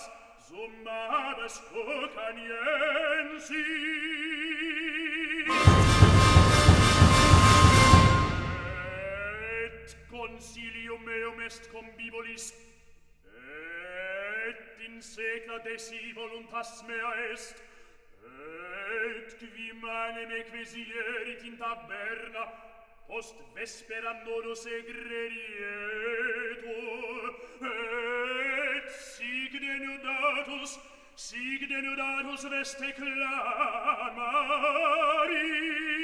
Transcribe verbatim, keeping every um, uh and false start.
summabes hoc aniensis. Et consilium meum est convivolis, et in secla desi voluntas mea est, et qui manem ecclesierit in taberna, post vesperam nodo segredietur, et sic denudatus, sic denudatus veste clamari.